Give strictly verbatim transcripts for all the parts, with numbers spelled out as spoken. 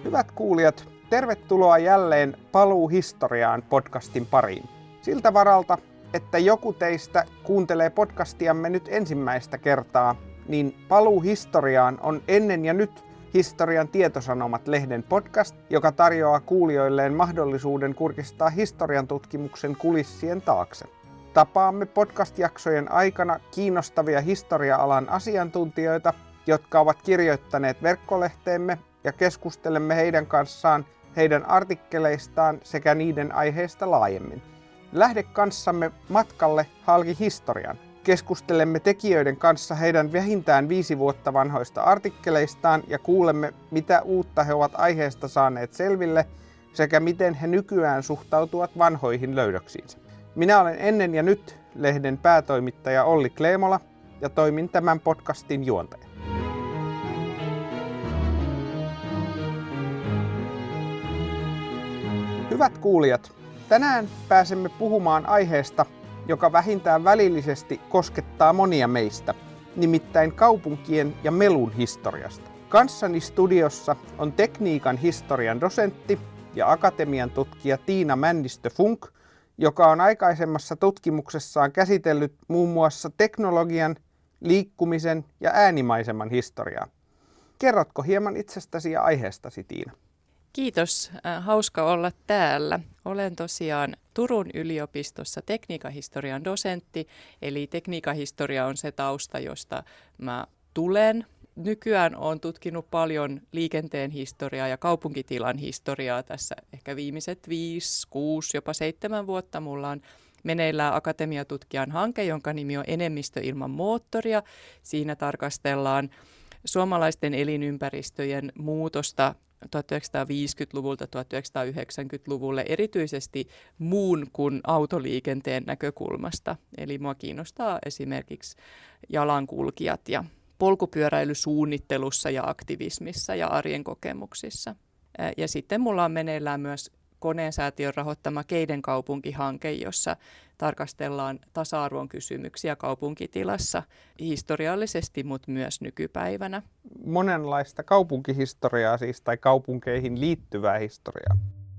Hyvät kuulijat, tervetuloa jälleen Paluu historiaan podcastin pariin. Siltä varalta, että joku teistä kuuntelee podcastiamme nyt ensimmäistä kertaa, niin Paluu historiaan on ennen ja nyt Historian tietosanomat-lehden podcast, joka tarjoaa kuulijoilleen mahdollisuuden kurkistaa historian tutkimuksen kulissien taakse. Tapaamme podcast-jaksojen aikana kiinnostavia historia-alan asiantuntijoita, jotka ovat kirjoittaneet verkkolehteemme, ja keskustelemme heidän kanssaan heidän artikkeleistaan sekä niiden aiheista laajemmin. Lähde kanssamme matkalle halki historian. Keskustelemme tekijöiden kanssa heidän vähintään viisi vuotta vanhoista artikkeleistaan ja kuulemme, mitä uutta he ovat aiheesta saaneet selville sekä miten he nykyään suhtautuvat vanhoihin löydöksiinsä. Minä olen Ennen ja nyt -lehden päätoimittaja Olli Kleemola ja toimin tämän podcastin juontaja. Hyvät kuulijat, tänään pääsemme puhumaan aiheesta, joka vähintään välillisesti koskettaa monia meistä, nimittäin kaupunkien ja melun historiasta. Kanssani studiossa on tekniikan historian dosentti ja akatemian tutkija Tiina Männistö-Funk, joka on aikaisemmassa tutkimuksessaan käsitellyt muun muassa teknologian, liikkumisen ja äänimaiseman historiaa. Kerrotko hieman itsestäsi ja aiheestasi, Tiina? Kiitos. Hauska olla täällä. Olen tosiaan Turun yliopistossa tekniikkahistorian dosentti, eli tekniikkahistoria on se tausta, josta mä tulen. Nykyään olen tutkinut paljon liikenteen historiaa ja kaupunkitilan historiaa tässä ehkä viimeiset viisi, kuusi, jopa seitsemän vuotta. Mulla on meneillään akatemiatutkijan hanke, jonka nimi on Enemmistö ilman moottoria. Siinä tarkastellaan suomalaisten elinympäristöjen muutosta tuhatyhdeksänsataaviisikymmentäluvulta tuhatyhdeksänsataayhdeksänkymmentäluvulle erityisesti muun kuin autoliikenteen näkökulmasta. Eli mua kiinnostaa esimerkiksi jalankulkijat ja polkupyöräilysuunnittelussa ja aktivismissa ja arjen kokemuksissa. Ja sitten mulla on meneillään myös Koneen säätiön rahoittama Keiden kaupunkihanke, jossa tarkastellaan tasa-arvon kysymyksiä kaupunkitilassa historiallisesti, mutta myös nykypäivänä. Monenlaista kaupunkihistoriaa siis, tai kaupunkeihin liittyvää historiaa.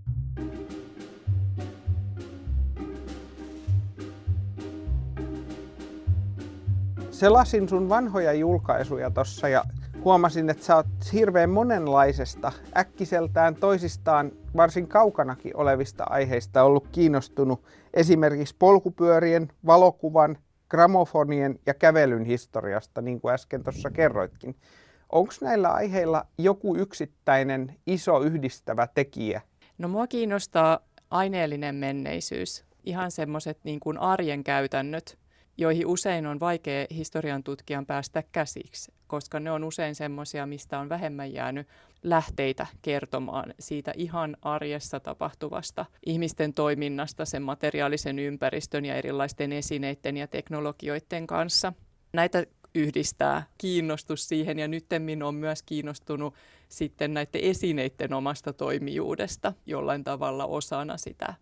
Selasin sun vanhoja julkaisuja tossa ja huomasin, että sä oot hirveän monenlaisesta, äkkiseltään toisistaan varsin kaukanakin olevista aiheista ollut kiinnostunut. Esimerkiksi polkupyörien, valokuvan, gramofonien ja kävelyn historiasta, niin kuin äsken tuossa kerroitkin. Onko näillä aiheilla joku yksittäinen iso yhdistävä tekijä? No mua kiinnostaa aineellinen menneisyys, ihan semmoiset niin kuin arjen käytännöt, joihin usein on vaikea historian tutkijan päästä käsiksi, koska ne on usein semmoisia, mistä on vähemmän jäänyt lähteitä kertomaan siitä ihan arjessa tapahtuvasta ihmisten toiminnasta, sen materiaalisen ympäristön ja erilaisten esineiden ja teknologioiden kanssa. Näitä yhdistää kiinnostus siihen, ja nyttemmin on myös kiinnostunut sitten näiden esineiden omasta toimijuudesta jollain tavalla osana sitä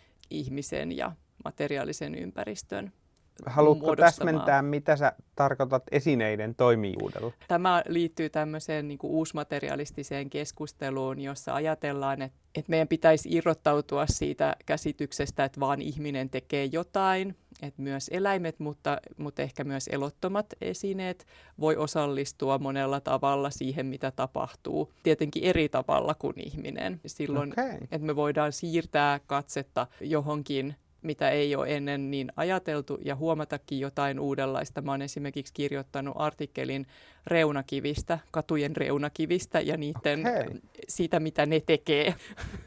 ihmisen ja materiaalisen ympäristön. Haluatko täsmentää, mitä sä tarkoitat esineiden toimijuudella? Tämä liittyy tämmöiseen niin kuin uusmaterialistiseen keskusteluun, jossa ajatellaan, että, että meidän pitäisi irrottautua siitä käsityksestä, että vaan ihminen tekee jotain, että myös eläimet, mutta, mutta ehkä myös elottomat esineet voi osallistua monella tavalla siihen, mitä tapahtuu. Tietenkin eri tavalla kuin ihminen. Silloin, okay. Että me voidaan siirtää katsetta johonkin, mitä ei ole ennen niin ajateltu, ja huomatakin jotain uudenlaista. Mä oon esimerkiksi kirjoittanut artikkelin reunakivistä, katujen reunakivistä ja niiden okay. siitä, mitä ne tekee.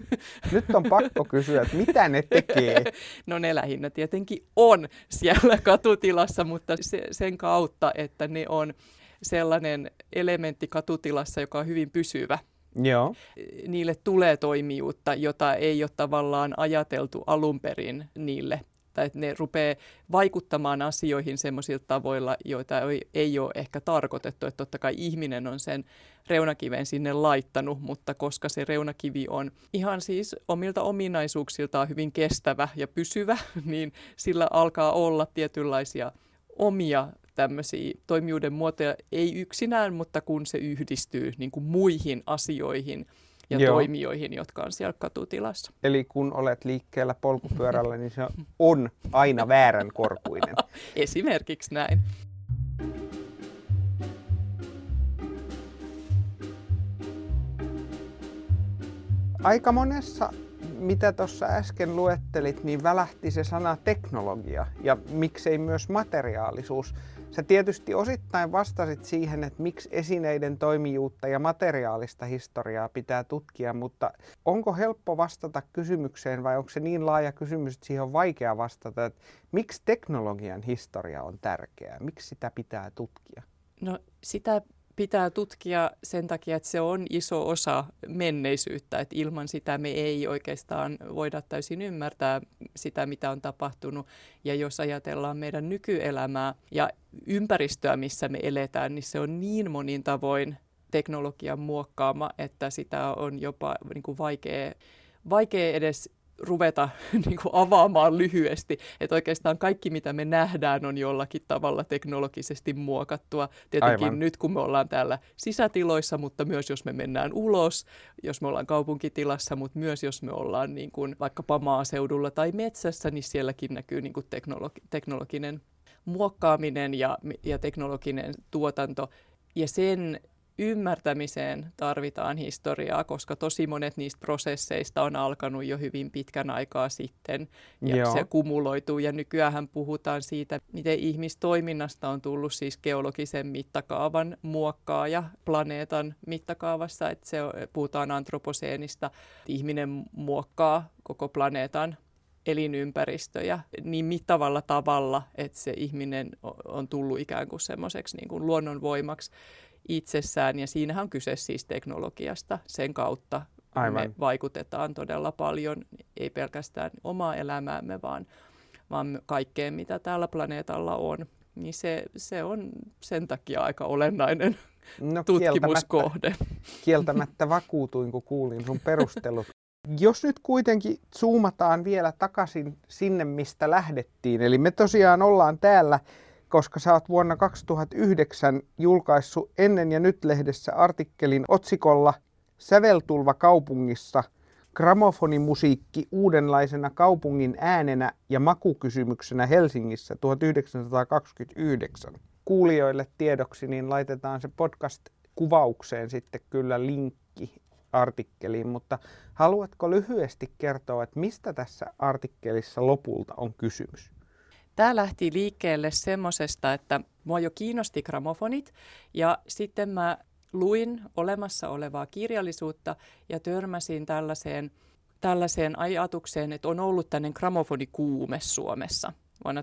Nyt on pakko kysyä, että mitä ne tekee? No ne lähinnä tietenkin on siellä katutilassa, mutta se, sen kautta, että ne on sellainen elementti katutilassa, joka on hyvin pysyvä. Joo. Niille tulee toimijuutta, jota ei ole tavallaan ajateltu alun perin niille. Tai että ne rupeaa vaikuttamaan asioihin semmoisilla tavoilla, joita ei, ei ole ehkä tarkoitettu. Että totta kai ihminen on sen reunakiven sinne laittanut, mutta koska se reunakivi on ihan siis omilta ominaisuuksiltaan hyvin kestävä ja pysyvä, niin sillä alkaa olla tietynlaisia omia tämmöisiä toimijuuden muotoja, ei yksinään, mutta kun se yhdistyy niin kuin muihin asioihin, ja Joo. toimijoihin, jotka on siellä katutilassa. Eli kun olet liikkeellä polkupyörällä, niin se on aina väärän korkuinen. Esimerkiksi näin. Aika monessa, mitä tuossa äsken luettelit, niin välähti se sana teknologia ja miksei myös materiaalisuus. Sä tietysti osittain vastasit siihen, että miksi esineiden toimijuutta ja materiaalista historiaa pitää tutkia, mutta onko helppo vastata kysymykseen vai onko se niin laaja kysymys, että siihen on vaikea vastata, että miksi teknologian historia on tärkeää, miksi sitä pitää tutkia? No sitä pitää tutkia sen takia, että se on iso osa menneisyyttä, että ilman sitä me ei oikeastaan voida täysin ymmärtää sitä, mitä on tapahtunut. Ja jos ajatellaan meidän nykyelämää ja ympäristöä, missä me eletään, niin se on niin monin tavoin teknologian muokkaama, että sitä on jopa niin kuin vaikea, vaikea edes ruveta niin kuin avaamaan lyhyesti, että oikeastaan kaikki, mitä me nähdään, on jollakin tavalla teknologisesti muokattua. Tietenkin Aivan. nyt, kun me ollaan täällä sisätiloissa, mutta myös jos me mennään ulos, jos me ollaan kaupunkitilassa, mutta myös jos me ollaan niin kuin vaikkapa maaseudulla tai metsässä, niin sielläkin näkyy niin kuin teknologi- teknologinen muokkaaminen ja, ja teknologinen tuotanto. Ja sen ymmärtämiseen tarvitaan historiaa, koska tosi monet niistä prosesseista on alkanut jo hyvin pitkän aikaa sitten ja Joo. se kumuloituu. Ja nykyään puhutaan siitä, miten ihmistoiminnasta on tullut siis geologisen mittakaavan muokkaaja planeetan mittakaavassa. Että se puhutaan antroposeenista. Ihminen muokkaa koko planeetan elinympäristöjä niin mittavalla tavalla, että se ihminen on tullut ikään kuin semmoiseksi niin kuin luonnonvoimaksi itsessään, ja siinähän on kyse siis teknologiasta. Sen kautta Aivan. me vaikutetaan todella paljon, ei pelkästään omaa elämäämme, vaan, vaan kaikkeen, mitä tällä planeetalla on. Niin se, se on sen takia aika olennainen no, tutkimuskohde. Kieltämättä, kieltämättä vakuutuin, kun kuulin sun perustelut. Jos nyt kuitenkin zoomataan vielä takaisin sinne, mistä lähdettiin. Eli me tosiaan ollaan täällä, koska sä oot vuonna kaksituhattayhdeksän julkaissut Ennen ja nyt-lehdessä artikkelin otsikolla Säveltulva kaupungissa, gramofonimusiikki uudenlaisena kaupungin äänenä ja makukysymyksenä Helsingissä tuhatyhdeksänsataakaksikymmentäyhdeksän. Kuulijoille tiedoksi niin laitetaan se podcast-kuvaukseen sitten kyllä linkki artikkeliin, mutta haluatko lyhyesti kertoa, että mistä tässä artikkelissa lopulta on kysymys? Tämä lähti liikkeelle semmoisesta, että mua jo kiinnosti gramofonit ja sitten mä luin olemassa olevaa kirjallisuutta ja törmäsin tällaiseen, tällaiseen ajatukseen, että on ollut tämmöinen gramofonikuume Suomessa vuonna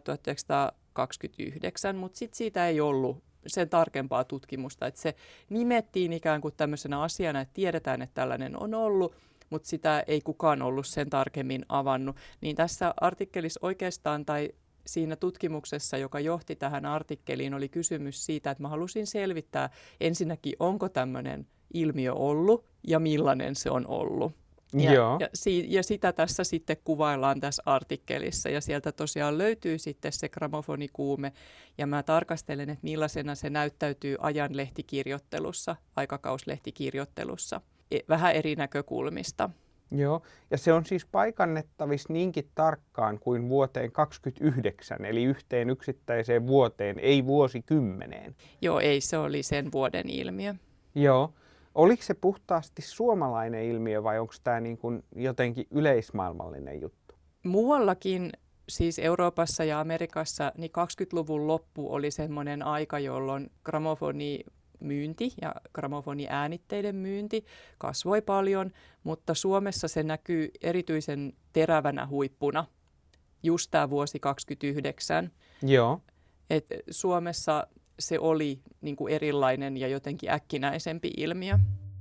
tuhatyhdeksänsataakaksikymmentäyhdeksän, mutta sitten siitä ei ollut sen tarkempaa tutkimusta, että se nimettiin ikään kuin tämmöisenä asiana, että tiedetään, että tällainen on ollut, mutta sitä ei kukaan ollut sen tarkemmin avannut. Niin tässä artikkelissa oikeastaan tai siinä tutkimuksessa, joka johti tähän artikkeliin, oli kysymys siitä, että mä halusin selvittää ensinnäkin, onko tämmöinen ilmiö ollut ja millainen se on ollut. Ja, Joo. ja, si- ja sitä tässä sitten kuvaillaan tässä artikkelissa ja sieltä tosiaan löytyy sitten se gramofonikuume ja mä tarkastelen, että millaisena se näyttäytyy ajanlehtikirjoittelussa, aikakauslehtikirjoittelussa, vähän eri näkökulmista. Joo, ja se on siis paikannettavissa niinkin tarkkaan kuin vuoteen kaksikymmentäyhdeksän, eli yhteen yksittäiseen vuoteen, ei vuosikymmeneen. Joo, ei, se oli sen vuoden ilmiö. Joo. Oliko se puhtaasti suomalainen ilmiö vai onko tämä niin kuin jotenkin yleismaailmallinen juttu? Muuallakin, siis Euroopassa ja Amerikassa, niin kaksikymmentäluvun loppu oli semmoinen aika, jolloin gramofoni myynti ja gramofoniäänitteiden myynti kasvoi paljon, mutta Suomessa se näkyy erityisen terävänä huippuna just tämä vuosi kaksikymmentäyhdeksän. Joo. Et Suomessa se oli niin kuin erilainen ja jotenkin äkkinäisempi ilmiö.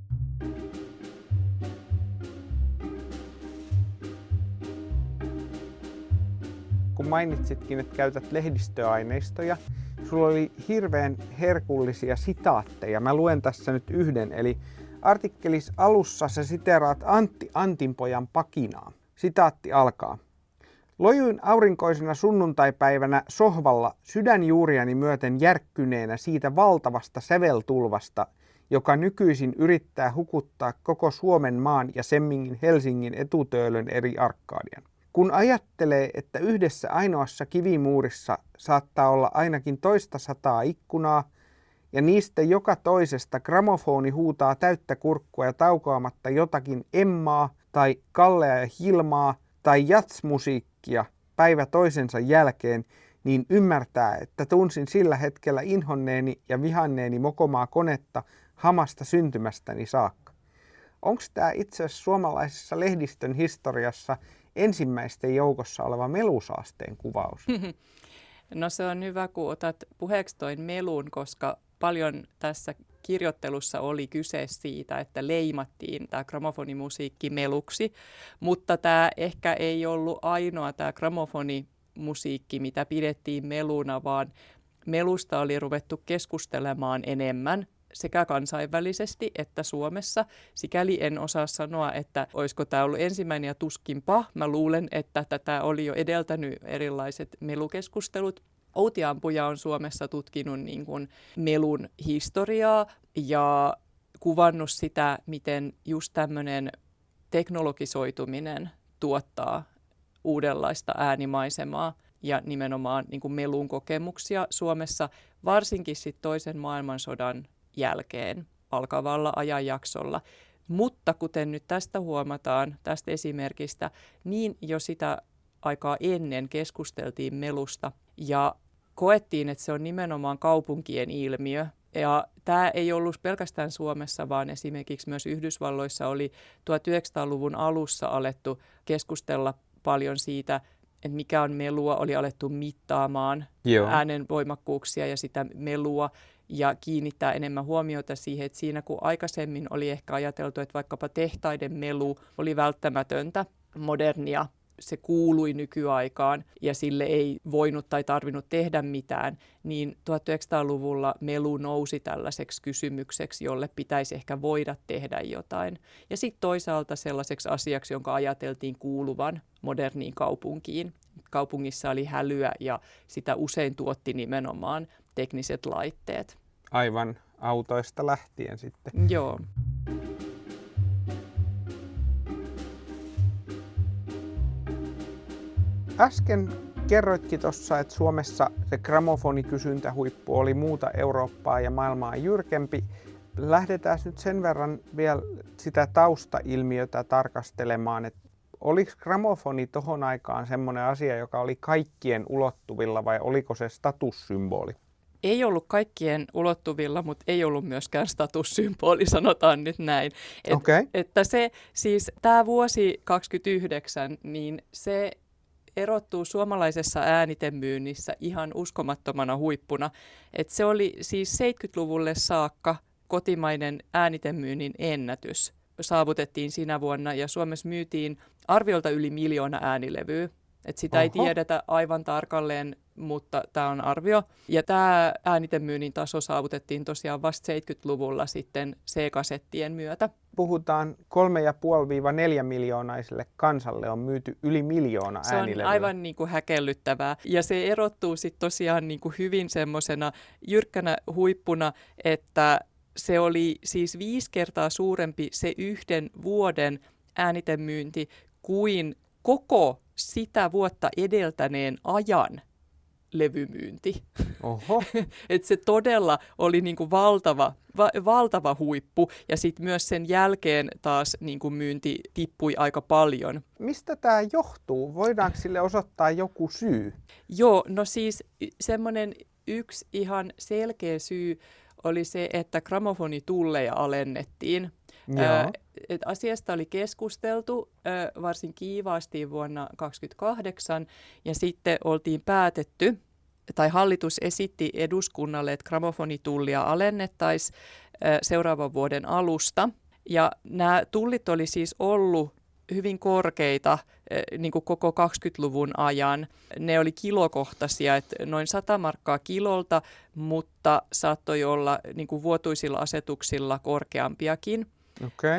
Kun mainitsitkin, että käytät lehdistöaineistoja, sulla oli hirveän herkullisia sitaatteja. Mä luen tässä nyt yhden. Eli artikkelis alussa sä siteraat Antti Antinpojan Pakinaa. Sitaatti alkaa. Lojuin aurinkoisena sunnuntaipäivänä sohvalla sydänjuuriani myöten järkkyneenä siitä valtavasta säveltulvasta, joka nykyisin yrittää hukuttaa koko Suomen maan ja semmingin Helsingin etutöölön eri Arkadian. Kun ajattelee, että yhdessä ainoassa kivimuurissa saattaa olla ainakin toista sataa ikkunaa, ja niistä joka toisesta gramofoni huutaa täyttä kurkkua ja taukoamatta jotakin Emmaa tai Kallea ja Hilmaa tai jatsmusiikkia päivä toisensa jälkeen, niin ymmärtää, että tunsin sillä hetkellä inhonneeni ja vihanneeni mokomaa konetta hamasta syntymästäni saakka. Onko tämä itse asiassa suomalaisessa lehdistön historiassa ensimmäisten joukossa oleva melusaasteen kuvaus? No se on hyvä, kun otat puheeksi toin melun, koska paljon tässä kirjoittelussa oli kyse siitä, että leimattiin tämä gramofonimusiikki meluksi, mutta tämä ehkä ei ollut ainoa tämä gramofonimusiikki, mitä pidettiin meluna, vaan melusta oli ruvettu keskustelemaan enemmän sekä kansainvälisesti että Suomessa. Sikäli en osaa sanoa, että olisiko tämä ollut ensimmäinen ja tuskinpa. Mä luulen, että tätä oli jo edeltänyt erilaiset melukeskustelut. Outi Ampuja on Suomessa tutkinut niin kuin melun historiaa ja kuvannut sitä, miten just tämmöinen teknologisoituminen tuottaa uudenlaista äänimaisemaa ja nimenomaan niin kuin melun kokemuksia Suomessa, varsinkin sit toisen maailmansodan jälkeen alkavalla ajanjaksolla. Mutta kuten nyt tästä huomataan, tästä esimerkistä, niin jo sitä aikaa ennen keskusteltiin melusta ja koettiin, että se on nimenomaan kaupunkien ilmiö. Ja tämä ei ollut pelkästään Suomessa, vaan esimerkiksi myös Yhdysvalloissa oli tuhatyhdeksänsataaluvun alussa alettu keskustella paljon siitä, että mikä on melua, oli alettu mittaamaan Joo. äänen voimakkuuksia ja sitä melua ja kiinnittää enemmän huomiota siihen, että siinä kun aikaisemmin oli ehkä ajateltu, että vaikkapa tehtaiden melu oli välttämätöntä, modernia, se kuului nykyaikaan ja sille ei voinut tai tarvinnut tehdä mitään, niin tuhatyhdeksänsataaluvulla melu nousi tällaiseksi kysymykseksi, jolle pitäisi ehkä voida tehdä jotain. Ja sitten toisaalta sellaiseksi asiaksi, jonka ajateltiin kuuluvan moderniin kaupunkiin. Kaupungissa oli hälyä ja sitä usein tuotti nimenomaan tekniset laitteet. Aivan autoista lähtien sitten. Joo. Äsken kerroitkin tuossa, että Suomessa se gramofonikysyntähuippu oli muuta Eurooppaa ja maailmaa jyrkempi. Lähdetään nyt sen verran vielä sitä taustailmiötä tarkastelemaan, että oliko gramofoni tohon aikaan semmoinen asia, joka oli kaikkien ulottuvilla vai oliko se statussymboli? Ei ollut kaikkien ulottuvilla, mutta ei ollut myöskään statussymboli, sanotaan nyt näin. Et, okay. Että se, siis tämä vuosi kaksikymmentäyhdeksän, niin se erottuu suomalaisessa äänitemyynnissä ihan uskomattomana huippuna. Et se oli siis seitsemänkymmentäluvulle saakka kotimainen äänitemyynnin ennätys. Saavutettiin sinä vuonna ja Suomessa myytiin arviolta yli miljoona äänilevyä. Et sitä Oho. ei tiedetä aivan tarkalleen, mutta tämä on arvio. Ja tämä äänitemyynnin taso saavutettiin tosiaan vasta seitsemänkymmentäluvulla sitten C-kasettien myötä. Puhutaan kolme pilkku viisi neljä miljoonaiselle kansalle on myyty yli miljoona äänilevyä. Se on aivan niin kuin häkellyttävää. Ja se erottuu sitten tosiaan niin kuin hyvin semmoisena jyrkkänä huippuna, että se oli siis viisi kertaa suurempi se yhden vuoden äänitemyynti kuin koko sitä vuotta edeltäneen ajan levymyynti. Oho. Et se todella oli niinku valtava, va, valtava huippu ja sitten myös sen jälkeen taas niinku myynti tippui aika paljon. Mistä tämä johtuu? Voidaanko sille osoittaa joku syy? Joo, no siis semmoinen yksi ihan selkeä syy oli se, että gramofonitulleja alennettiin. Ö, et asiasta oli keskusteltu ö, varsin kiivaasti vuonna kaksituhattakahdeksan ja sitten oltiin päätetty, tai hallitus esitti eduskunnalle, että gramofonitullia alennettaisiin ö, seuraavan vuoden alusta. Ja nämä tullit oli siis ollut hyvin korkeita niin kuin koko kaksikymmentäluvun ajan. Ne oli kilokohtaisia, että noin sata markkaa kilolta, mutta saattoi olla niin kuin vuotuisilla asetuksilla korkeampiakin. Okay.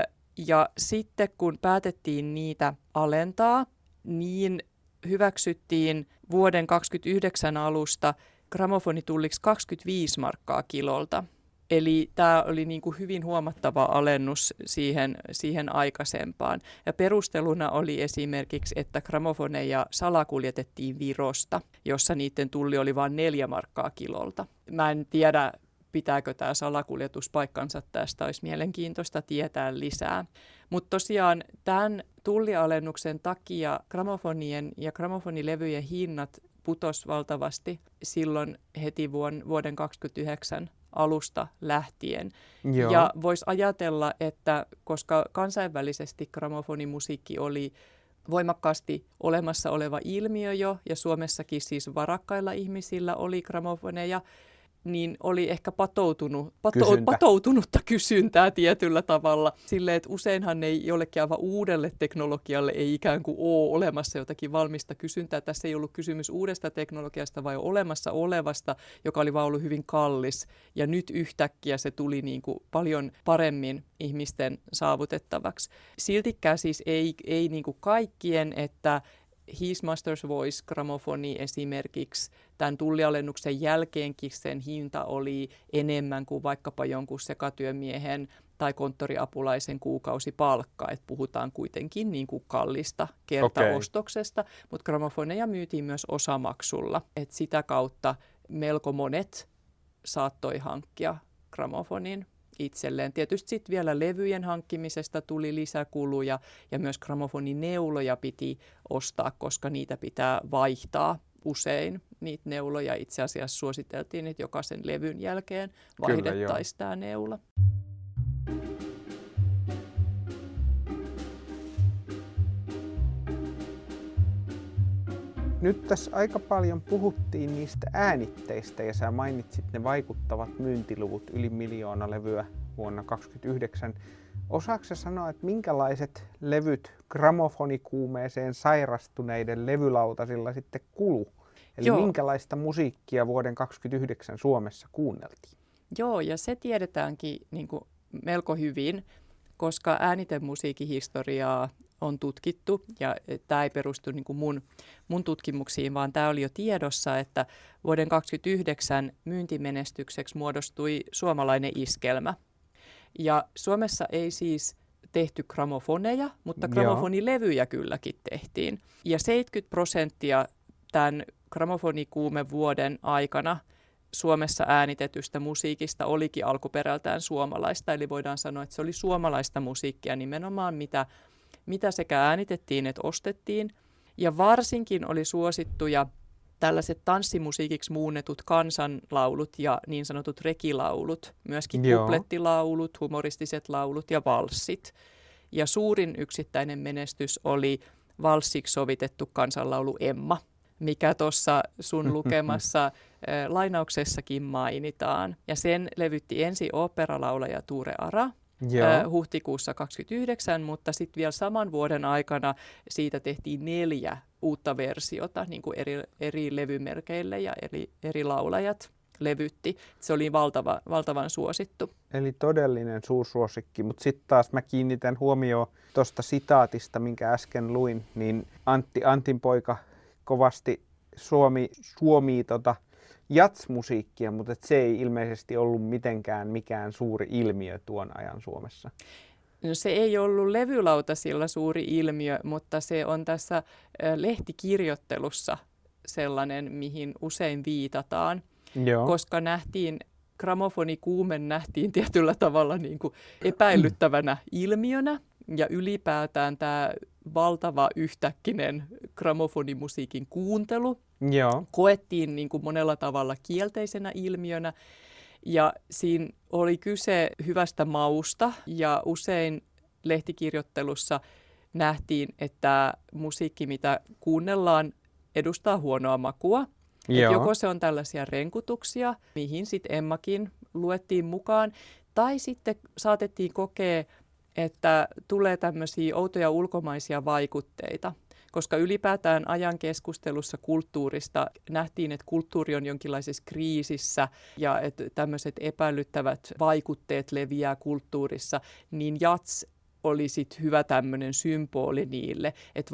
Ja sitten kun päätettiin niitä alentaa, niin hyväksyttiin vuoden kaksikymmentäyhdeksän alusta gramofonitulliksi kaksikymmentäviisi markkaa kilolta. Eli tämä oli niin kuin hyvin huomattava alennus siihen, siihen aikaisempaan. Ja perusteluna oli esimerkiksi, että gramofoneja salakuljetettiin Virosta, jossa niiden tulli oli vain neljä markkaa kilolta. Mä en tiedä, pitääkö tämä salakuljetus paikkansa, tästä olisi mielenkiintoista tietää lisää. Mutta tosiaan tämän tullialennuksen takia gramofonien ja gramofonilevyjen hinnat putosi valtavasti silloin heti vuon, vuoden kaksikymmentäyhdeksän alusta lähtien. Joo. Ja voisi ajatella, että koska kansainvälisesti gramofonimusiikki oli voimakkaasti olemassa oleva ilmiö jo, ja Suomessakin siis varakkailla ihmisillä oli gramofoneja, niin oli ehkä patoutunut, pato, Kysyntä. patoutunutta kysyntää tietyllä tavalla. Silleen, että useinhan ei jollekin aivan uudelle teknologialle ei ikään kuin ole olemassa jotakin valmista kysyntää. Tässä ei ollut kysymys uudesta teknologiasta, vai olemassa olevasta, joka oli vaan ollut hyvin kallis. Ja nyt yhtäkkiä se tuli niin kuin paljon paremmin ihmisten saavutettavaksi. Siltikään siis ei, ei niin kuin kaikkien, että His Master's Voice-gramofoni esimerkiksi tämän tullialennuksen jälkeenkin sen hinta oli enemmän kuin vaikkapa jonkun sekatyömiehen tai konttoriapulaisen kuukausipalkka. Et puhutaan kuitenkin niin kuin kallista kertaostoksesta, okay. Mutta gramofoneja myytiin myös osamaksulla. Et sitä kautta melko monet saattoi hankkia gramofonin itselleen. Tietysti sitten vielä levyjen hankkimisesta tuli lisäkuluja ja myös gramofonineuloja piti ostaa, koska niitä pitää vaihtaa usein. Niitä neuloja itse asiassa suositeltiin, että jokaisen levyn jälkeen vaihdettaisiin tämä neula. Nyt tässä aika paljon puhuttiin niistä äänitteistä ja sä mainitsit ne vaikuttavat myyntiluvut yli miljoona levyä vuonna kaksituhattakaksikymmentäyhdeksän. Osaatko sä sanoa, että minkälaiset levyt gramofonikuumeeseen sairastuneiden levylautasilla sitten kulu? Eli Joo. minkälaista musiikkia vuoden kaksituhattakaksikymmentäyhdeksän Suomessa kuunneltiin? Joo, ja se tiedetäänkin niin kuin melko hyvin, koska äänitemusiikin historiaa on tutkittu, ja tämä ei perustu niin kuin mun, mun tutkimuksiin, vaan tämä oli jo tiedossa, että vuoden kaksituhattakaksikymmentäyhdeksän myyntimenestykseksi muodostui suomalainen iskelmä. Ja Suomessa ei siis tehty gramofoneja, mutta gramofonilevyjä kylläkin tehtiin. Ja seitsemänkymmentä prosenttia tämän gramofonikuumen vuoden aikana Suomessa äänitetystä musiikista olikin alkuperältään suomalaista, eli voidaan sanoa, että se oli suomalaista musiikkia nimenomaan, mitä mitä sekä äänitettiin että ostettiin. Ja varsinkin oli suosittuja tällaiset tanssimusiikiksi muunnetut kansanlaulut ja niin sanotut rekilaulut, myöskin Joo. kuplettilaulut, humoristiset laulut ja valssit. Ja suurin yksittäinen menestys oli valssiksi sovitettu kansanlaulu Emma, mikä tuossa sun lukemassa äh, lainauksessakin mainitaan. Ja sen levytti ensin oopperalaulaja Tuure Ara, Joo. huhtikuussa kaksikymmentäyhdeksän, mutta sitten vielä saman vuoden aikana siitä tehtiin neljä uutta versiota niin kuin eri, eri levymerkeille ja eri, eri laulajat levytti. Se oli valtava, valtavan suosittu. Eli todellinen suursuosikki, mutta sitten taas mä kiinnitän huomioon tuosta sitaatista, minkä äsken luin, niin Antti Antin poika kovasti suomi, suomii tota jatsmusiikkia, mutta se ei ilmeisesti ollut mitenkään mikään suuri ilmiö tuon ajan Suomessa. No se ei ollut levylautasilla suuri ilmiö, mutta se on tässä lehtikirjoittelussa sellainen, mihin usein viitataan, Joo. koska nähtiin, gramofonikuume nähtiin tietyllä tavalla niin kuin epäilyttävänä ilmiönä, ja ylipäätään tämä valtava yhtäkkinen gramofonimusiikin kuuntelu Joo. koettiin niin kuin monella tavalla kielteisenä ilmiönä, ja siinä oli kyse hyvästä mausta, ja usein lehtikirjoittelussa nähtiin, että musiikki, mitä kuunnellaan, edustaa huonoa makua. Et joko se on tällaisia renkutuksia, mihin sitten Emmakin luettiin mukaan, tai sitten saatettiin kokea, että tulee tämmöisiä outoja ulkomaisia vaikutteita, koska ylipäätään ajan keskustelussa kulttuurista nähtiin, että kulttuuri on jonkinlaisessa kriisissä ja että tämmöiset epäilyttävät vaikutteet leviää kulttuurissa, niin jats oli sitten hyvä tämmöinen symboli niille, että vaikka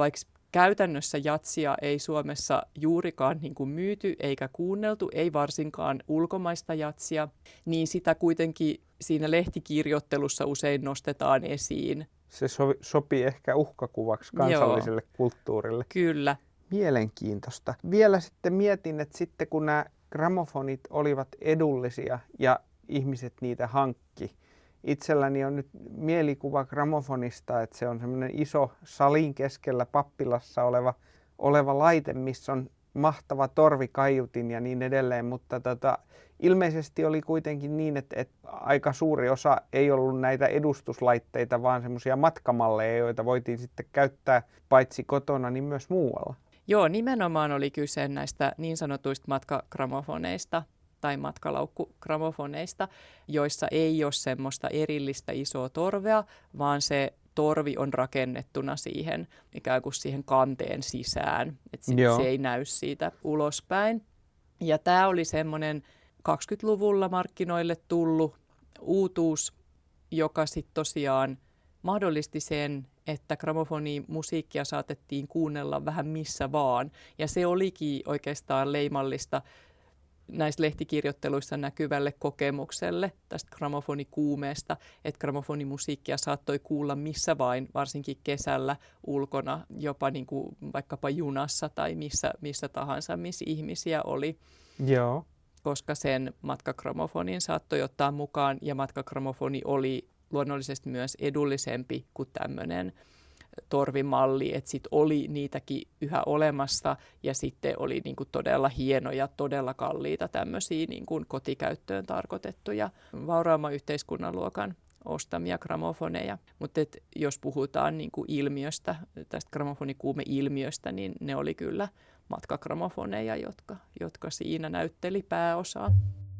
käytännössä jatsia ei Suomessa juurikaan niin kuin myyty eikä kuunneltu, ei varsinkaan ulkomaista jatsia, niin sitä kuitenkin siinä lehtikirjoittelussa usein nostetaan esiin. Se so- sopii ehkä uhkakuvaksi kansalliselle Joo, kulttuurille. Kyllä. Mielenkiintoista. Vielä sitten mietin, että sitten kun nämä gramofonit olivat edullisia ja ihmiset niitä hankki. Itselläni on nyt mielikuva gramofonista, että se on semmoinen iso salin keskellä pappilassa oleva, oleva laite, missä on mahtava torvikaiutin ja niin edelleen, mutta tota, ilmeisesti oli kuitenkin niin, että, että aika suuri osa ei ollut näitä edustuslaitteita, vaan semmoisia matkamalleja, joita voitiin sitten käyttää paitsi kotona, niin myös muualla. Joo, nimenomaan oli kyse näistä niin sanotuista matkagramofoneista tai matkalaukkugramofoneista, joissa ei ole semmoista erillistä isoa torvea, vaan se torvi on rakennettuna siihen ikään kuin siihen kanteen sisään, että se ei näy siitä ulospäin. Ja tämä oli semmoinen kaksikymmentäluvulla markkinoille tullut uutuus, joka sitten tosiaan mahdollisti sen, että gramofonimusiikkia saatettiin kuunnella vähän missä vaan. Ja se olikin oikeastaan leimallista näissä lehtikirjoitteluissa näkyvälle kokemukselle tästä gramofonikuumeesta, että gramofonimusiikkia saattoi kuulla missä vain, varsinkin kesällä ulkona, jopa niin kuin vaikkapa junassa tai missä, missä tahansa, missä ihmisiä oli. Joo. Koska sen matkagramofonin saattoi ottaa mukaan, ja matkagramofoni oli luonnollisesti myös edullisempi kuin tämmöinen torvimalli, että sitten oli niitäkin yhä olemassa ja sitten oli niinku todella hienoja, todella kalliita tämmöisiä niinku kotikäyttöön tarkoitettuja vauraamman yhteiskunnan luokan ostamia gramofoneja. Mutta jos puhutaan niinku ilmiöstä, tästä gramofonikuume-ilmiöstä, niin ne oli kyllä matkagramofoneja, jotka, jotka siinä näytteli pääosaa.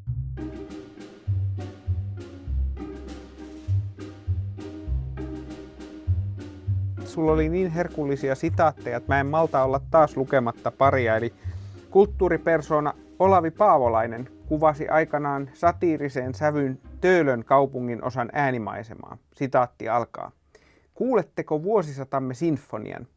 Sulla oli niin herkullisia sitaatteja, että mä en malta olla taas lukematta paria. Eli kulttuuripersona Olavi Paavolainen kuvasi aikanaan satiiriseen sävyn Töölön kaupungin osan äänimaisemaa. Sitaatti alkaa. Kuuletteko vuosisatamme sinfonian?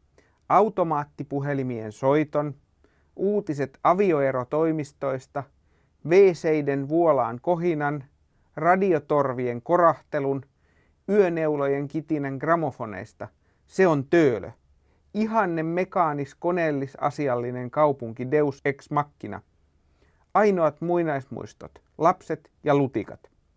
Automaattipuhelimien soiton, uutiset avioerotoimistoista, veeseiden vuolaan kohinan, radiotorvien korahtelun, yöneulojen kitinän gramofoneista. Se on Töölö. Ihanne mekaanis koneellis asiallinen kaupunki Deus ex machina. Ainoat muinaismuistot, lapset ja lutikat.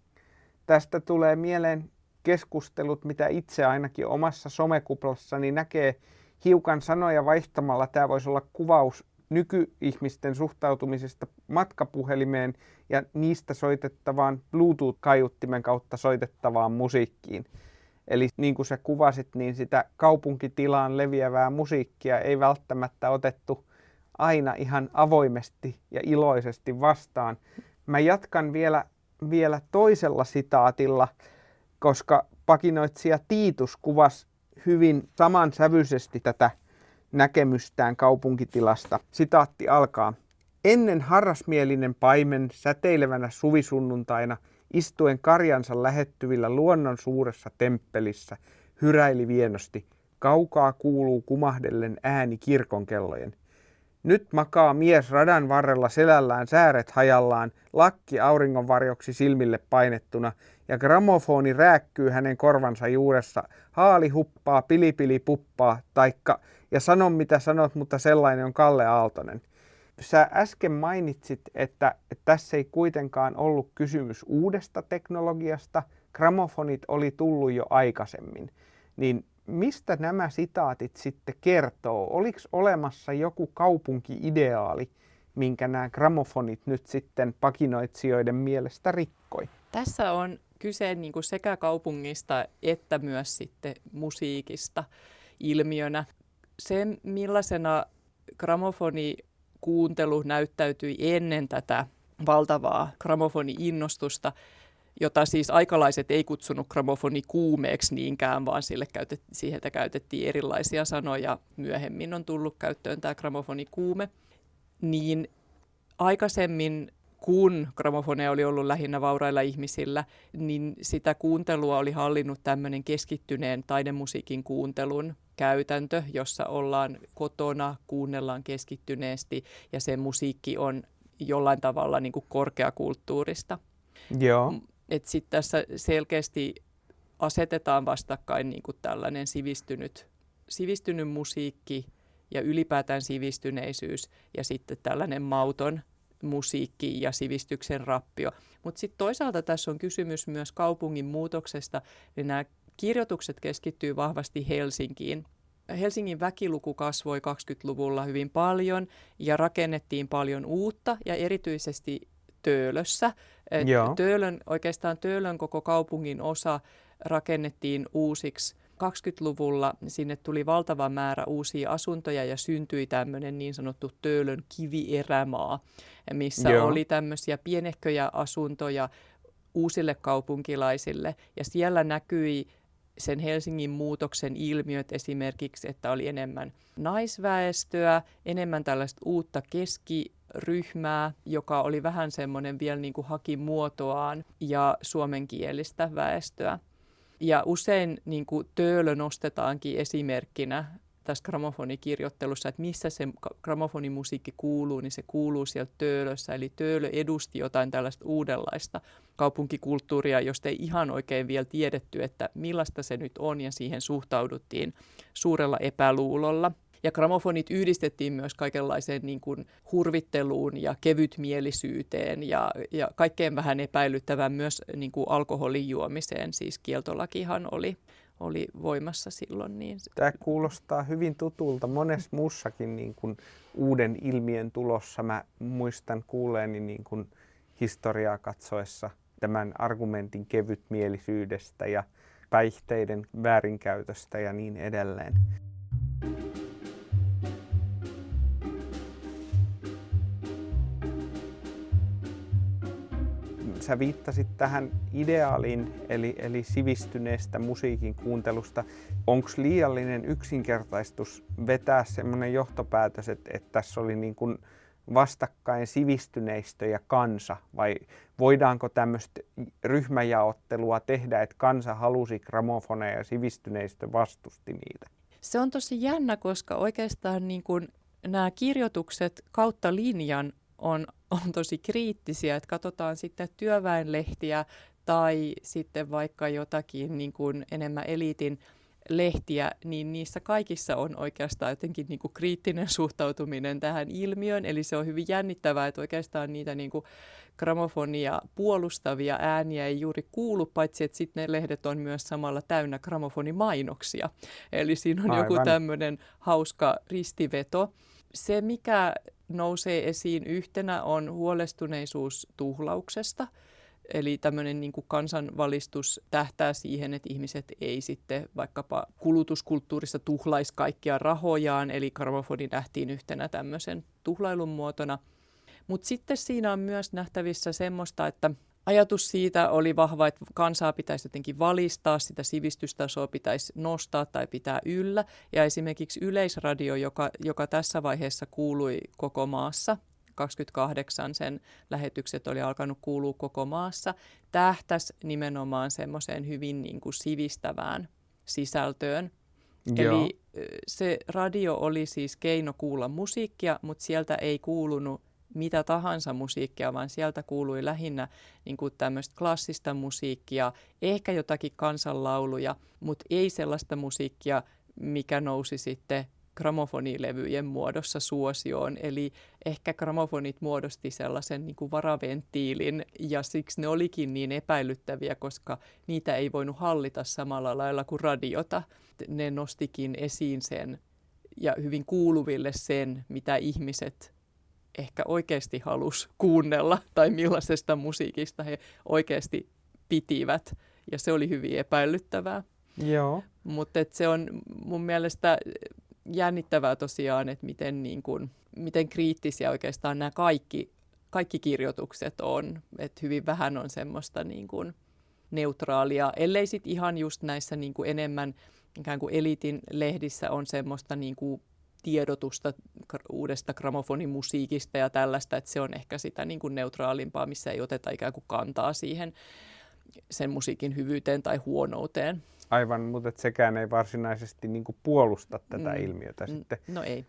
Tästä tulee mieleen keskustelut, mitä itse ainakin omassa somekuplassani näkee hiukan sanoja vaihtamalla. Tämä voisi olla kuvaus nykyihmisten suhtautumisesta matkapuhelimeen ja niistä soitettavaan Bluetooth-kaiuttimen kautta soitettavaan musiikkiin. Eli niin kuin sä kuvasit, niin sitä kaupunkitilaan leviävää musiikkia ei välttämättä otettu aina ihan avoimesti ja iloisesti vastaan. Mä jatkan vielä, vielä toisella sitaatilla, koska pakinoitsija Tiitus kuvasi hyvin samansävyisesti tätä näkemystään kaupunkitilasta. Sitaatti alkaa. Ennen harrasmielinen paimen säteilevänä suvisunnuntaina istuen karjansa lähettyvillä luonnon suuressa temppelissä hyräili vienosti. Kaukaa kuuluu kumahdellen ääni kirkonkellojen. Nyt makaa mies radan varrella selällään sääret hajallaan, lakki auringonvarjoksi silmille painettuna, ja gramofoni rääkkyy hänen korvansa juuressa. Haali huppaa, pilipili puppaa, taikka, ja sano mitä sanot, mutta sellainen on Kalle Aaltonen. Sä äsken mainitsit, että, että tässä ei kuitenkaan ollut kysymys uudesta teknologiasta, gramofonit oli tullut jo aikaisemmin, niin mistä nämä sitaatit sitten kertoo? Oliko olemassa joku kaupunki-ideaali, minkä nämä gramofonit nyt sitten pakinoitsijoiden mielestä rikkoi? Tässä on kyse niin kuin sekä kaupungista että myös sitten musiikista ilmiönä. Se, millaisena gramofoni-kuuntelu näyttäytyi ennen tätä valtavaa gramofoni-innostusta, jota siis aikalaiset ei kutsunut gramofonikuumeeksi niinkään, vaan sille käytet, siihen käytettiin erilaisia sanoja. Myöhemmin on tullut käyttöön tämä gramofonikuume. Niin aikaisemmin, kun gramofoneja oli ollut lähinnä vaurailla ihmisillä, niin sitä kuuntelua oli hallinnut tämmöinen keskittyneen taidemusiikin kuuntelun käytäntö, jossa ollaan kotona, kuunnellaan keskittyneesti ja se musiikki on jollain tavalla niin kuin korkeakulttuurista. Joo. Et sit tässä selkeästi asetetaan vastakkain niin kuin tällainen sivistynyt, sivistynyt musiikki ja ylipäätään sivistyneisyys ja sitten tällainen mauton musiikki ja sivistyksen rappio. Mutta sitten toisaalta tässä on kysymys myös kaupungin muutoksesta, niin nämä kirjoitukset keskittyy vahvasti Helsinkiin. Helsingin väkiluku kasvoi kaksikymmentäluvulla hyvin paljon ja rakennettiin paljon uutta ja erityisesti Töölössä. Et Töölön, oikeastaan Töölön koko kaupungin osa rakennettiin uusiksi kaksikymmentäluvulla. Sinne tuli valtava määrä uusia asuntoja ja syntyi tämmöinen niin sanottu Töölön kivierämaa, missä Joo. oli tämmöisiä pienehköjä asuntoja uusille kaupunkilaisille ja siellä näkyi sen Helsingin muutoksen ilmiöt esimerkiksi, että oli enemmän naisväestöä, enemmän tällaista uutta keskiryhmää, joka oli vähän semmoinen vielä niin kuin haki muotoaan ja suomenkielistä väestöä. Ja usein niin kuin Töölö nostetaankin esimerkkinä tässä gramofonikirjoittelussa, että missä se gramofonimusiikki kuuluu, niin se kuuluu siellä Töölössä. Eli Töölö edusti jotain tällaista uudenlaista kaupunkikulttuuria, josta ei ihan oikein vielä tiedetty, että millaista se nyt on, ja siihen suhtauduttiin suurella epäluulolla. Ja gramofonit yhdistettiin myös kaikenlaiseen niin kuin hurvitteluun ja kevytmielisyyteen ja, ja kaikkein vähän epäilyttävään myös niin kuin alkoholin juomiseen. Siis kieltolakihan oli, oli voimassa silloin. Niin. Tämä kuulostaa hyvin tutulta monessa muussakin niin kuin uuden ilmiön tulossa. Mä muistan kuuleeni niin kuin historiaa katsoessa tämän argumentin kevytmielisyydestä ja päihteiden väärinkäytöstä ja niin edelleen. Sä viittasit tähän ideaaliin, eli, eli sivistyneestä musiikin kuuntelusta. Onko liiallinen yksinkertaistus vetää semmoinen johtopäätös, että, että tässä oli niin kuin vastakkain sivistyneistö ja kansa, vai voidaanko tämmöistä ryhmäjaottelua tehdä, että kansa halusi gramofoneja ja sivistyneistö vastusti niitä? Se on tosi jännä, koska oikeastaan niin kuin nämä kirjoitukset kautta linjan on, on tosi kriittisiä, että katsotaan sitten työväenlehtiä tai sitten vaikka jotakin niin kuin enemmän eliitin lehtiä, niin niissä kaikissa on oikeastaan jotenkin niin kuin kriittinen suhtautuminen tähän ilmiöön, eli se on hyvin jännittävää, että oikeastaan niitä niin kuin gramofonia puolustavia ääniä ei juuri kuulu, paitsi että sitten ne lehdet on myös samalla täynnä gramofonimainoksia, eli siinä on Aivan. joku tämmöinen hauska ristiveto. Se, mikä nousee esiin yhtenä, on huolestuneisuus tuhlauksesta. Eli tämmöinen niin kuin kansanvalistus tähtää siihen, että ihmiset ei sitten vaikkapa kulutuskulttuurissa tuhlaisi kaikkia rahojaan, eli gramofoni nähtiin yhtenä tämmöisen tuhlailun muotona. Mutta sitten siinä on myös nähtävissä semmoista, että ajatus siitä oli vahva, että kansaa pitäisi jotenkin valistaa, sitä sivistystasoa pitäisi nostaa tai pitää yllä. Ja esimerkiksi Yleisradio, joka, joka tässä vaiheessa kuului koko maassa, kaksikymmentäkahdeksan sen lähetykset oli alkanut kuulua koko maassa, tähtäsi nimenomaan semmoiseen hyvin niin kuin sivistävään sisältöön. Joo. Eli se radio oli siis keino kuulla musiikkia, mutta sieltä ei kuulunut mitä tahansa musiikkia, vaan sieltä kuului lähinnä niin kuin tämmöistä klassista musiikkia, ehkä jotakin kansanlauluja, mutta ei sellaista musiikkia, mikä nousi sitten gramofonilevyjen muodossa suosioon. Eli ehkä gramofonit muodosti sellaisen niin kuin varaventtiilin ja siksi ne olikin niin epäilyttäviä, koska niitä ei voinut hallita samalla lailla kuin radiota. Ne nostikin esiin sen ja hyvin kuuluville sen, mitä ihmiset ehkä oikeasti halusi kuunnella tai millaisesta musiikista he oikeasti pitivät. Ja se oli hyvin epäilyttävää. Joo. Mutta se on mun mielestä jännittävää tosiaan, että miten, niin kuin, miten kriittisiä oikeastaan nämä kaikki, kaikki kirjoitukset on. Että hyvin vähän on semmoista niin kuin neutraalia, ellei sitten ihan just näissä niin kuin enemmän ikään kuin eliitin lehdissä on semmoista niin kuin tiedotusta uudesta gramofonimusiikista ja tällaista, että se on ehkä sitä niin kuin neutraalimpaa, missä ei oteta ikään kuin kantaa siihen sen musiikin hyvyyteen tai huonouteen. Aivan, mutta sekään ei varsinaisesti niin kuin puolusta tätä mm. ilmiötä sitten. No ei.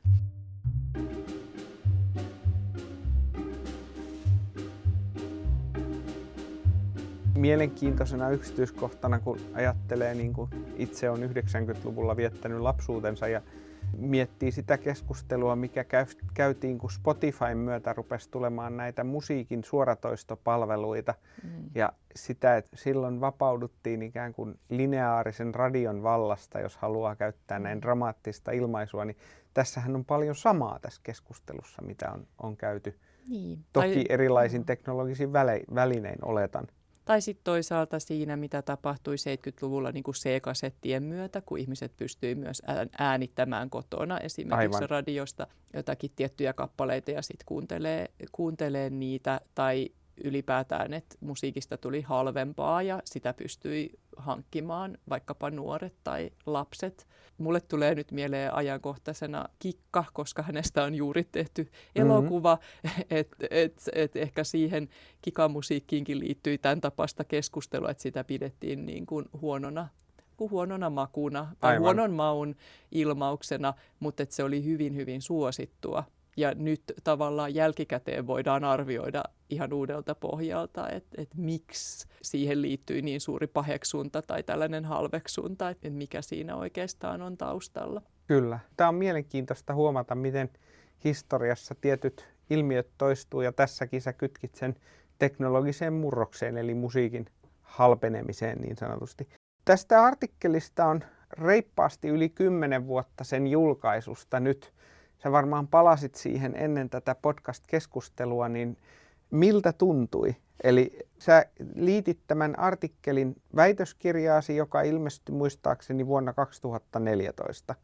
Mielenkiintoisena yksityiskohtana, kun ajattelee, niin kuin itse on yhdeksänkymmentäluvulla viettänyt lapsuutensa ja miettii sitä keskustelua, mikä käytiin, kun Spotifyn myötä rupesi tulemaan näitä musiikin suoratoistopalveluita. Mm. Ja sitä, että silloin vapauduttiin ikään kuin lineaarisen radion vallasta, jos haluaa käyttää näin dramaattista ilmaisua, niin tässähän on paljon samaa tässä keskustelussa, mitä on, on käyty. Niin. Toki tai erilaisin teknologisin välinein, oletan. Tai sitten toisaalta siinä, mitä tapahtui seitsemänkymmentäluvulla niin kuin C-kasettien myötä, kun ihmiset pystyivät myös äänittämään kotona esimerkiksi Aivan. radiosta jotakin tiettyjä kappaleita ja sitten kuuntelee, kuuntelee niitä. Tai ylipäätään, että musiikista tuli halvempaa ja sitä pystyi hankkimaan vaikkapa nuoret tai lapset. Mulle tulee nyt mieleen ajankohtaisena Kikka, koska hänestä on juuri tehty elokuva, mm-hmm. että et, et ehkä siihen Kika-musiikkiinkin liittyi tämän tapaista keskustelua, että sitä pidettiin niin kuin huonona, kuin huonona makuna tai Aivan. huonon maun ilmauksena, mutta että se oli hyvin, hyvin suosittua. Ja nyt tavallaan jälkikäteen voidaan arvioida ihan uudelta pohjalta, että, että miksi siihen liittyy niin suuri paheksunta tai tällainen halveksunta, että mikä siinä oikeastaan on taustalla. Kyllä. Tämä on mielenkiintoista huomata, miten historiassa tietyt ilmiöt toistuu ja tässäkin sä kytkit sen teknologiseen murrokseen eli musiikin halpenemiseen niin sanotusti. Tästä artikkelista on reippaasti yli kymmenen vuotta sen julkaisusta nyt. Sä varmaan palasit siihen ennen tätä podcast-keskustelua, niin miltä tuntui? Eli sä liitit tämän artikkelin väitöskirjaasi, joka ilmestyi muistaakseni vuonna kaksituhattaneljätoista.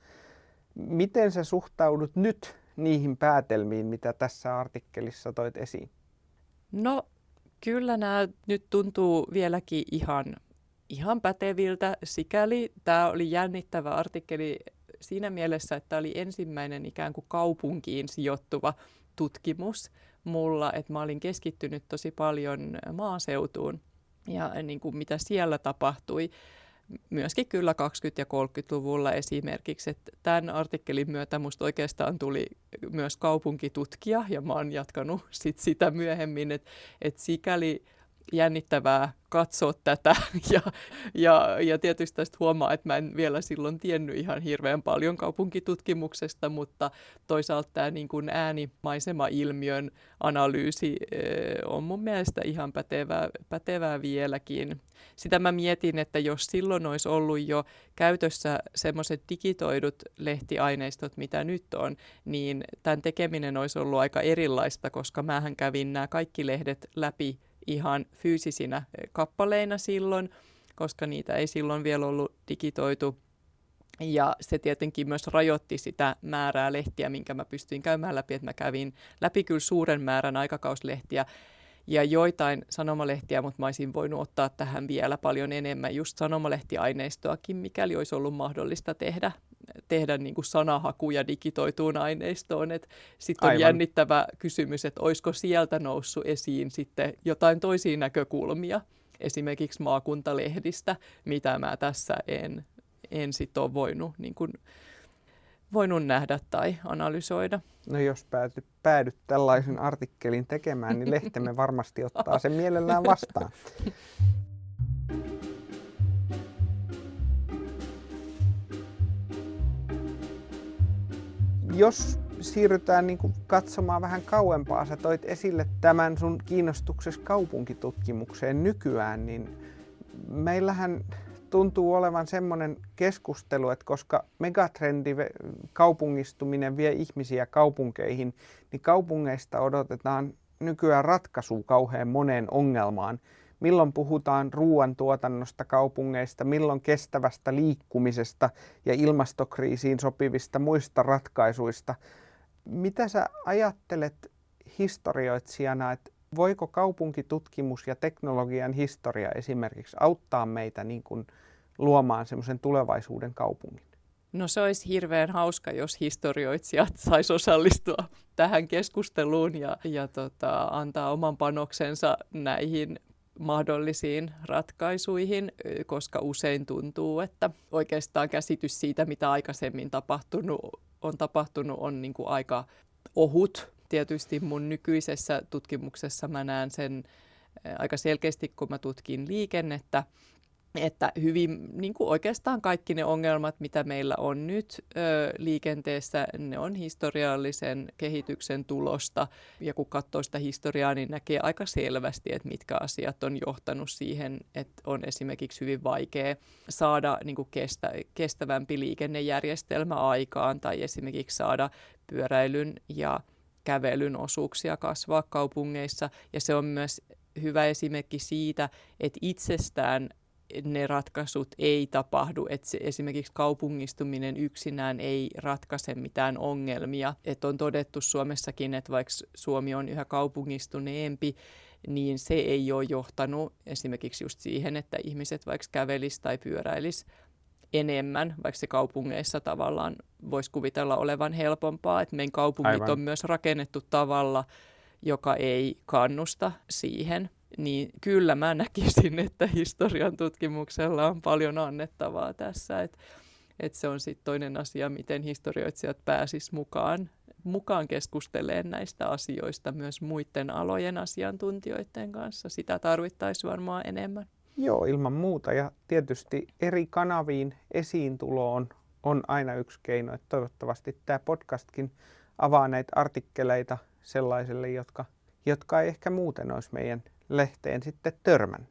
Miten sä suhtaudut nyt niihin päätelmiin, mitä tässä artikkelissa toit esiin? No kyllä nämä nyt tuntuu vieläkin ihan, ihan päteviltä. Sikäli tämä oli jännittävä artikkeli siinä mielessä, että tämä oli ensimmäinen ikään kuin kaupunkiin sijoittuva tutkimus mulla, että mä olin keskittynyt tosi paljon maaseutuun ja niin kuin mitä siellä tapahtui. Myöskin kyllä kaksikymmentä- ja kolmekymmentäluvulla esimerkiksi, että tämän artikkelin myötä musta oikeastaan tuli myös kaupunkitutkija ja mä oon jatkanut sit sitä myöhemmin, että, että sikäli jännittävää katsoa tätä ja, ja, ja tietysti tästä huomaa, että mä en vielä silloin tiennyt ihan hirveän paljon kaupunkitutkimuksesta, mutta toisaalta tämä niin kuin äänimaisema-ilmiön analyysi on mun mielestä ihan pätevää, pätevää vieläkin. Sitä mä mietin, että jos silloin olisi ollut jo käytössä semmoiset digitoidut lehtiaineistot, mitä nyt on, niin tämän tekeminen olisi ollut aika erilaista, koska mähän kävin nämä kaikki lehdet läpi ihan fyysisinä kappaleina silloin, koska niitä ei silloin vielä ollut digitoitu. Ja se tietenkin myös rajoitti sitä määrää lehtiä, minkä mä pystyin käymään läpi, että mä kävin läpi kyllä suuren määrän aikakauslehtiä ja joitain sanomalehtiä, mutta mä olisin voinut ottaa tähän vielä paljon enemmän just sanomalehtiaineistoakin, mikäli olisi ollut mahdollista tehdä, tehdä niin kuin sanahakuja digitoituun aineistoon. Sitten on Aivan. jännittävä kysymys, että olisiko sieltä noussut esiin sitten jotain toisia näkökulmia, esimerkiksi maakuntalehdistä, mitä mä tässä en, en sitten ole voinut, niin kuin, voinut nähdä tai analysoida. No jos päädyt, päädyt tällaisen artikkelin tekemään, niin lehtemme varmasti ottaa sen mielellään vastaan. Jos siirrytään niin kuin katsomaan vähän kauempaa, sä toit esille tämän sun kiinnostuksesi kaupunkitutkimukseen nykyään, niin meillähän tuntuu olevan semmoinen keskustelu, että koska megatrendi kaupungistuminen vie ihmisiä kaupunkeihin, niin kaupungeista odotetaan nykyään ratkaisua kauhean moneen ongelmaan. Milloin puhutaan ruoantuotannosta kaupungeista, milloin kestävästä liikkumisesta ja ilmastokriisiin sopivista muista ratkaisuista. Mitä sä ajattelet historioitsijana, että voiko kaupunkitutkimus ja teknologian historia esimerkiksi auttaa meitä niin kuin luomaan semmoisen tulevaisuuden kaupungin? No se olisi hirveän hauska, jos historioitsijat sais osallistua tähän keskusteluun ja, ja tota, antaa oman panoksensa näihin mahdollisiin ratkaisuihin, koska usein tuntuu, että oikeastaan käsitys siitä, mitä aikaisemmin tapahtunut, on tapahtunut, on niin kuin aika ohut. Tietysti mun nykyisessä tutkimuksessa mä näen sen aika selkeästi, kun mä tutkin liikennettä, että hyvin niin kuin oikeastaan kaikki ne ongelmat, mitä meillä on nyt ö, liikenteessä, ne on historiallisen kehityksen tulosta. Ja kun katsoo sitä historiaa, niin näkee aika selvästi, että mitkä asiat on johtanut siihen, että on esimerkiksi hyvin vaikea saada niin kuin kestä, kestävämpi liikennejärjestelmä aikaan tai esimerkiksi saada pyöräilyn ja kävelyn osuuksia kasvaa kaupungeissa. Ja se on myös hyvä esimerkki siitä, että itsestään ne ratkaisut ei tapahdu, että se esimerkiksi kaupungistuminen yksinään ei ratkaise mitään ongelmia. Että on todettu Suomessakin, että vaikka Suomi on yhä kaupungistuneempi, niin se ei ole johtanut esimerkiksi just siihen, että ihmiset vaikka kävelis tai pyöräilis enemmän, vaikka se kaupungeissa tavallaan voisi kuvitella olevan helpompaa. Että meidän kaupungit Aivan. on myös rakennettu tavalla, joka ei kannusta siihen. Niin kyllä mä näkisin, että historian tutkimuksella on paljon annettavaa tässä. Että et se on sitten toinen asia, miten historioitsijat pääsis mukaan, mukaan keskustelemaan näistä asioista myös muiden alojen asiantuntijoiden kanssa. Sitä tarvittaisiin varmaan enemmän. Joo, ilman muuta. Ja tietysti eri kanaviin esiintuloon on aina yksi keino. Että toivottavasti tämä podcastkin avaa näitä artikkeleita sellaisille, jotka, jotka ei ehkä muuten olisi meidän lehteen sitten törmännyt.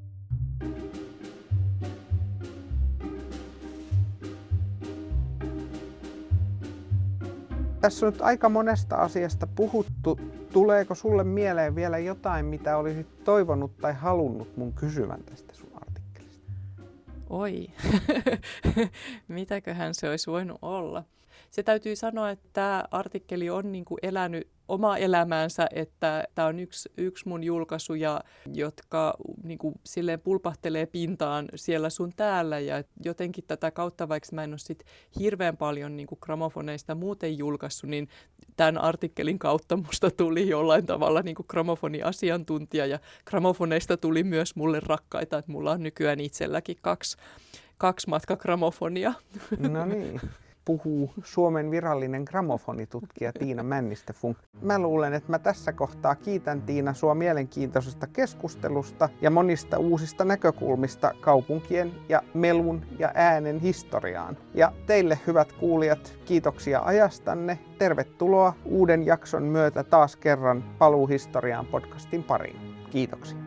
Tässä on nyt aika monesta asiasta puhuttu. Tuleeko sulle mieleen vielä jotain, mitä olisit toivonut tai halunnut mun kysyvän tästä sun artikkelista? Oi, mitäköhän se olisi voinut olla? Se täytyy sanoa, että tämä artikkeli on niin kuin elänyt omaa elämäänsä, että tämä on yksi, yksi mun julkaisuja, jotka niin kuin silleen pulpahtelee pintaan siellä sun täällä. Ja jotenkin tätä kautta, vaikka mä en ole sit hirveän paljon niin kuin gramofoneista muuten julkaissut, niin tämän artikkelin kautta musta tuli jollain tavalla niin kuin gramofoniasiantuntija. Ja gramofoneista tuli myös mulle rakkaita, että mulla on nykyään itselläkin kaksi, kaksi matkagramofonia. No niin. Puhuu Suomen virallinen gramofonitutkija Tiina Männistö-Funk. Mä luulen, että mä tässä kohtaa kiitän Tiina sua mielenkiintoisesta keskustelusta ja monista uusista näkökulmista kaupunkien ja melun ja äänen historiaan. Ja teille hyvät kuulijat, kiitoksia ajastanne. Tervetuloa uuden jakson myötä taas kerran Paluu historiaan podcastin pariin. Kiitoksia.